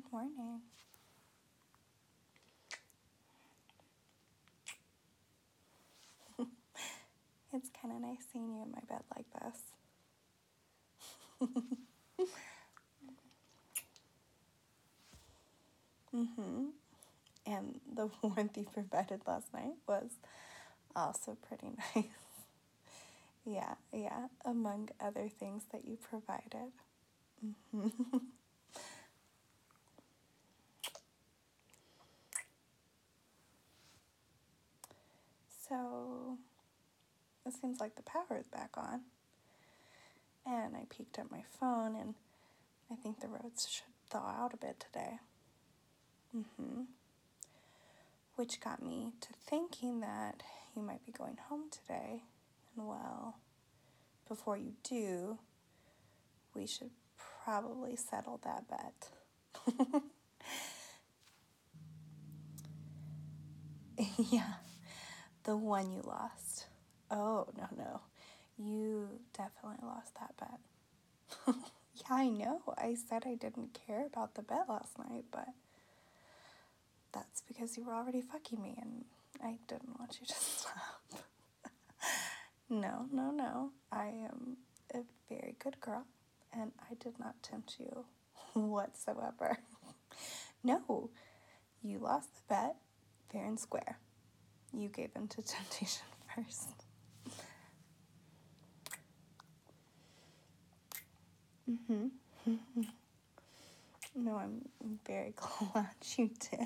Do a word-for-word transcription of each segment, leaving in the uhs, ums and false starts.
morning. It's kind of nice seeing you in my bed like this. mm-hmm. And the warmth you provided last night was also pretty nice. yeah, yeah, among other things that you provided. Mm-hmm. So, it seems like the power is back on. And I peeked at my phone, and I think the roads should thaw out a bit today. Mm-hmm. Which got me to thinking that you might be going home today. And well, before you do, we should probably settle that bet. Yeah, the one you lost. Oh, no, no. You definitely lost that bet. Yeah, I know. I said I didn't care about the bet last night, but that's because you were already fucking me and I didn't want you to stop. No, no, no. I am a very good girl and I did not tempt you whatsoever. No, you lost the bet fair and square. You gave in to temptation first. Mm-hmm. No, I'm very glad you did.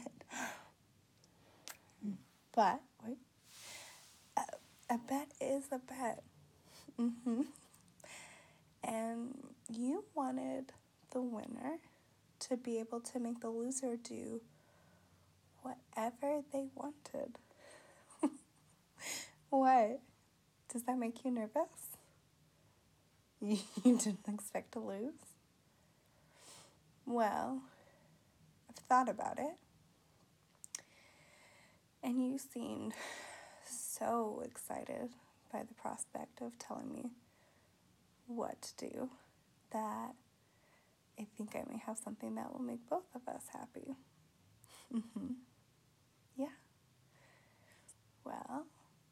But, wait, a, a bet is a bet. Mm-hmm. And you wanted the winner to be able to make the loser do whatever they wanted. What? Does that make you nervous? You didn't expect to lose? Well, I've thought about it. And you seemed so excited by the prospect of telling me what to do that I think I may have something that will make both of us happy. Mm-hmm. Yeah. Well,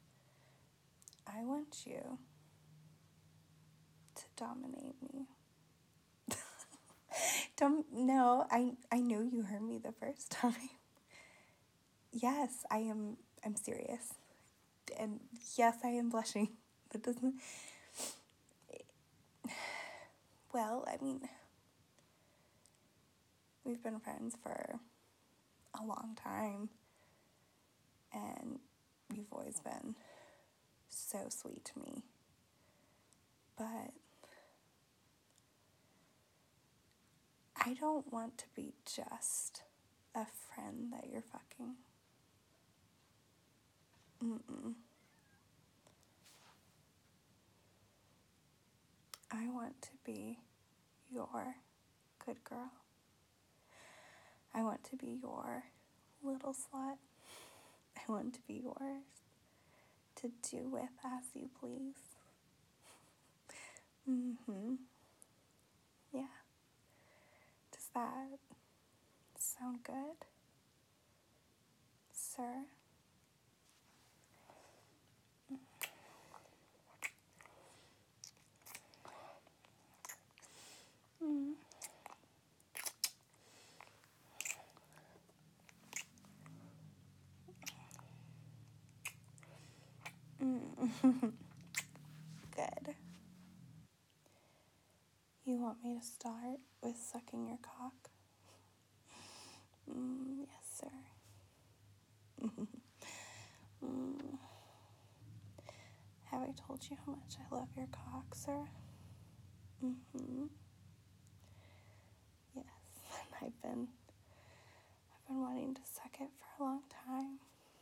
I want you to dominate me. Don't, no, I, I know you heard me the first time. Yes, I am, I'm serious. And yes, I am blushing. That doesn't, well, I mean, we've been friends for a long time. And you've always been so sweet to me. But I don't want to be just a friend that you're fucking. Mm-mm. I want to be your good girl. I want to be your little slut. I want to be yours to do with as you please. Mm-hmm. Yeah. Does that sound good, sir? Mm. Mm. Good. You want me to start with sucking your cock? Mm, yes, sir. mm. Have I told you how much I love your cock, sir? Mm-hmm. Yes, I've been, I've been wanting to suck it for a long time.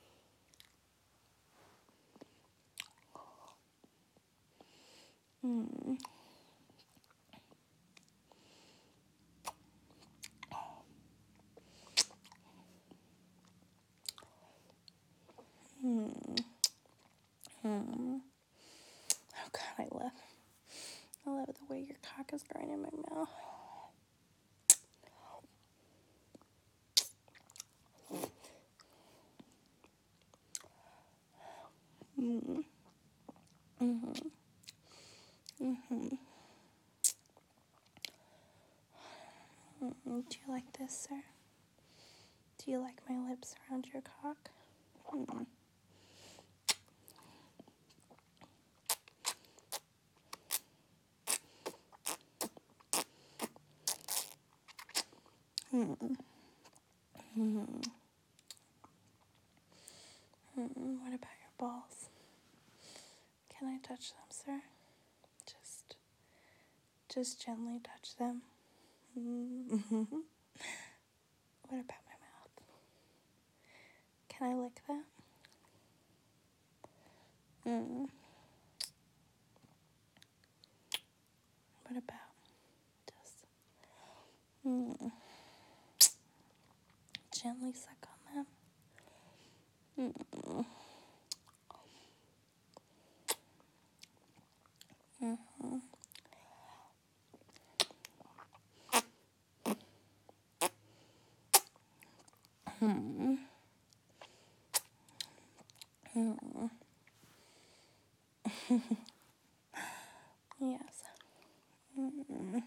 Mm. Hmm. Hmm. Oh God, I love, I love the way your cock is growing in my mouth. Mm-hmm. Mm-hmm. Mm-hmm. Mm-hmm. Do you like this, sir? Do you like my lips around your cock? Mm-hmm. Mm-hmm. Mm-hmm. Mm-hmm. What about your balls? Can I touch them, sir? Just, just gently touch them. Mm-hmm. What about my mouth? Can I lick that? Mm. What about just mm, gently suck on them? Mm. Mm-hmm. Hmm. Hmm. Yes. Mm.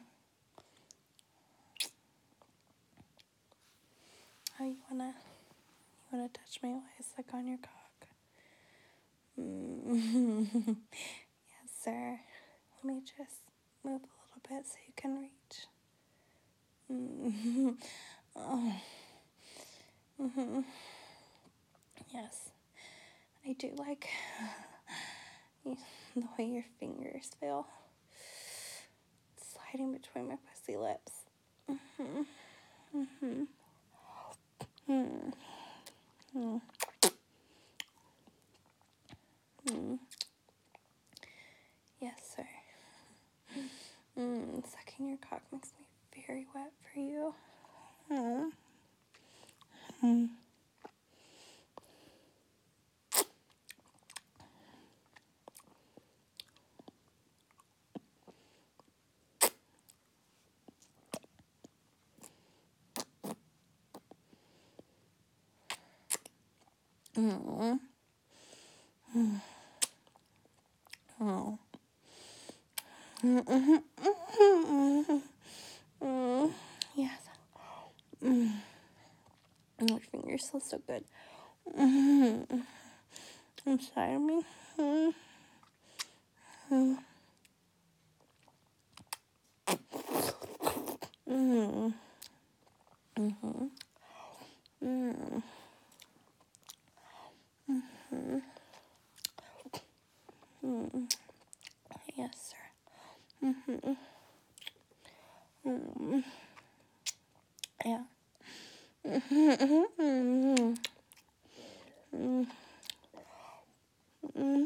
Oh, you wanna you wanna touch me while I suck on your cock? Mm. Yes, sir. Let me just move a little bit so you can reach. Mm. Oh. Mm-hmm. Yes. I do like the way your fingers feel sliding between my pussy lips. Mm-hmm. Mm-hmm. Mm-hmm. Mm. Yes, sir. Mm. Sucking your cock makes me very wet for you. Mm. Mm. Mm. Mm. Oh. Mm-hmm. Mm-hmm. Mm. Yes. Mm. Your fingers feel so good. Mm-hmm. Inside of me. Mm-hmm. Mm-hmm. Mm-hmm. Mm-hmm. Mm-hmm. Mm-hmm. Yes, sir. Mm-hmm. Mm-hmm. Yeah. Mm-hmm. Mm-hmm. Mm-hmm. Mm-hmm.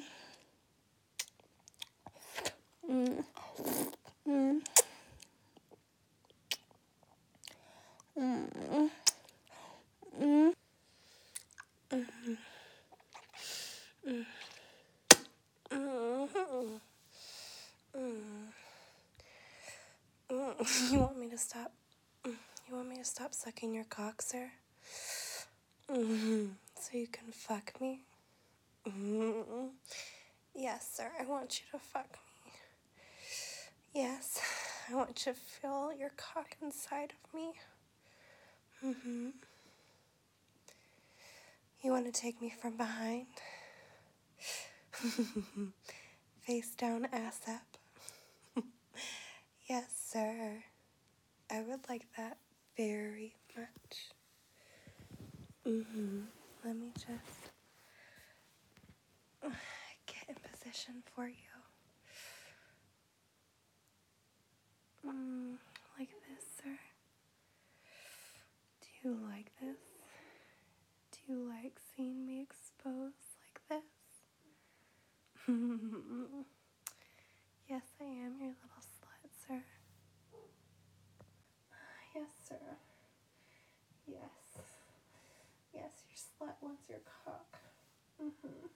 Mm-hmm. Mm-hmm. Mm-hmm. Mm-hmm. Mm-hmm. Mm-hmm. You want me to stop? You want me to stop sucking your cock, sir? Mm-hmm. So you can fuck me? Mm-hmm. Yes, sir. I want you to fuck me. Yes. I want you to feel your cock inside of me. Mm-hmm. You want to take me from behind? Face down, ass up. Yes, sir. I would like that very much. Mm-hmm. Let me just get in position for you. Mm, like this, sir. Do you like this? Do you like seeing me exposed like this? Yes, I am your little slut, sir. Yes, sir. Yes. Yes, your slut wants your cock. Mm-hmm.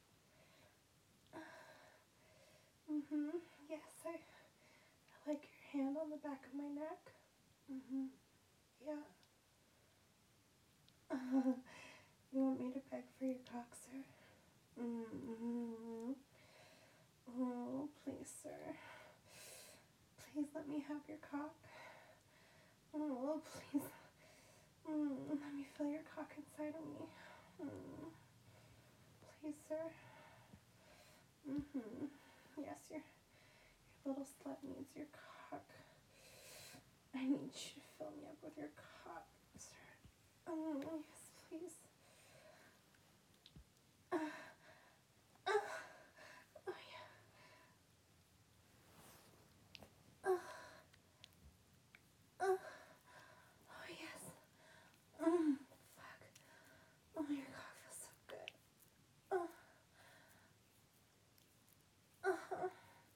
Mm-hmm. Yes, I, I like your hand on the back of my neck. Mm-hmm. Yeah. Uh, you want me to beg for your cock, sir? Mm-hmm. Oh, please, sir. Please let me have your cock. Oh, please. Mm, let me feel your cock inside of me. Mm. Please, sir. Mm-hmm. Yes, your, your little slut needs your cock. I need you to fill me up with your cock, sir. Oh, yes, please. Uh, uh, oh, yeah. Uh, uh, oh, yes. Mm, fuck. Oh, your cock feels so good. Uh, uh-huh.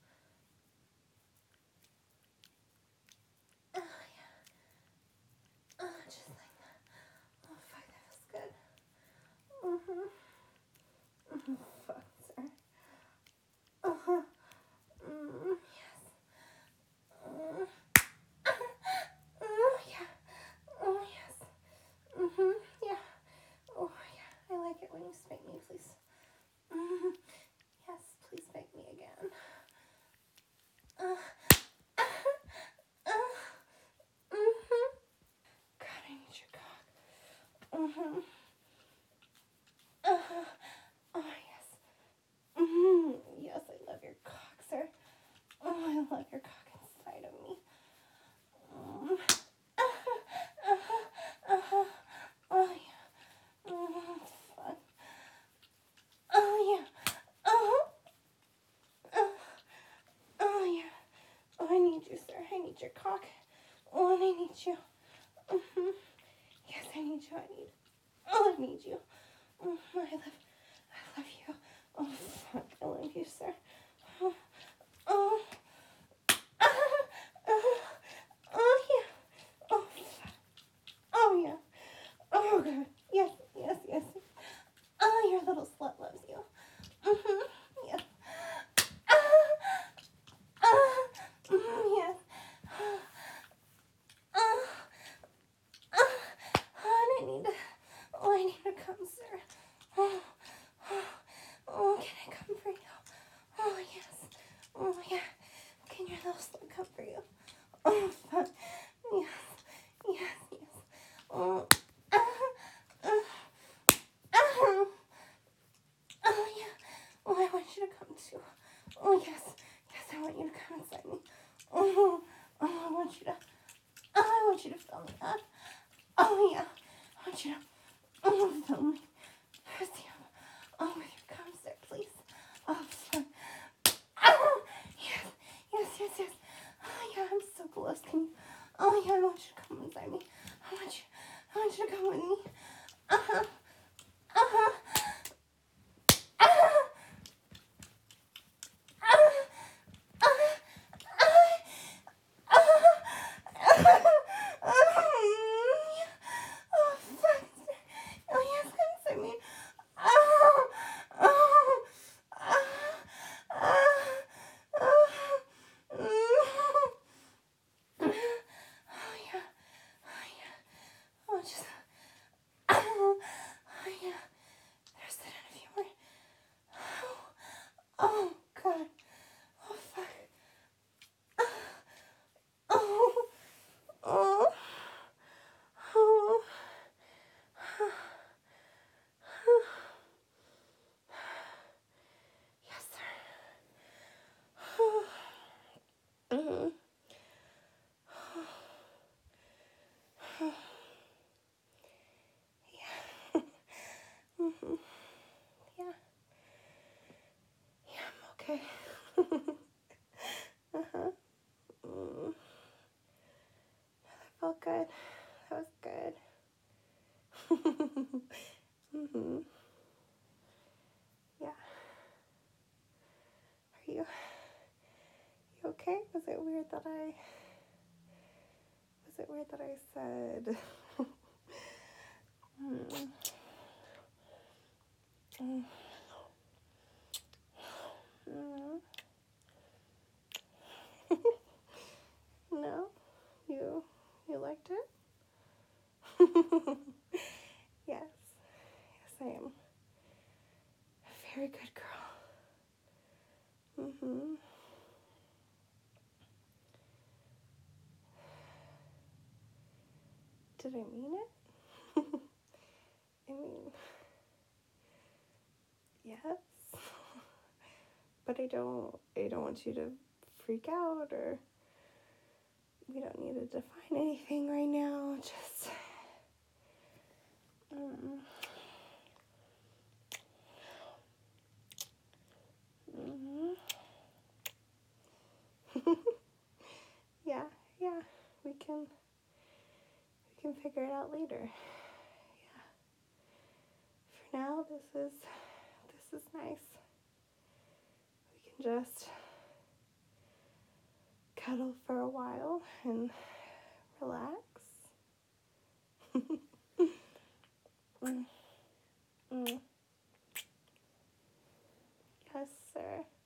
Oh, yeah. Uh, just like that. Oh, fuck, that feels good. Mm-hmm. Mm-hmm. Fuck, sir. Uh-huh. Mm, yes. Uh, oh, yeah. Oh, yes. Mm-hmm. Yeah. Oh, yeah. I like it when you spank me, please. Mm-hmm. Yes, please spank me again. Uh, uh, uh, mm-hmm. God, I need your cock. Mm-hmm. Uh-huh. Oh, yes. Mm-hmm. Yes, I love your cock, sir. Oh, I love your cock inside of me. Mm. Uh-huh. Uh-huh. Uh-huh. Oh, yeah. Mm, it's fun. Oh, yeah. Uh-huh. Uh, oh, yeah. Oh, I need you, sir. I need your cock. Oh, and I need you. Mm-hmm. Yes, I need you. I need. Oh, I need you. Oh, I love. I love you. Oh, fuck. I love you, sir. Oh. Oh. Uh, uh, oh, yeah. Oh, fuck. Oh, yeah. Oh, God. Yes, yes, yes. Oh, your little slut loves you. Mm-hmm. Yes. Uh, uh, mm, yes. Uh, uh, oh, and I need to, oh, I need to come, sir. Oh, oh, oh, can I come for you? Oh, yes. Oh, yeah. Can your little slut come for you? Oh, fuck. Yes. Yes, yes. Oh, uh, uh, uh, oh, yeah. Oh, I want you to come too. Oh, yes. Yes, I want you to come inside me. Oh, oh, I want you to, oh, I want you to fill me up. Oh, yeah. I want you to, oh, fill me. Pussy up. Oh, with your cum, sir, please. Oh, fuck. Oh, yes. Yes, yes, yes. Oh, yeah, I'm so close. Can you, oh, yeah, I want you to come inside me. I want you, I want you to come with me. Uh-huh. Uh-huh. Uh-huh. Oh, God. Oh, fuck. Oh, oh, oh. Yes, sir. Mm-hmm. Yeah. Mm-hmm. Yeah. Yeah, I'm okay. Uh-huh. Mm. That felt good. That was good. Mm-hmm. Yeah. Are you, you okay? Was it weird that I, was it weird that I said, mm. Mm. Mm. No? You, you liked it? Yes. Yes, I am very good Did I mean it? I mean, yes. But I don't, I don't want you to freak out, or we don't need to define anything right now. Just, um, mm-hmm. yeah, yeah, we can, we can figure it out later. Yeah. For now, this is, this is nice. We can just cuddle for a while and relax. mm. Mm. Yes, sir.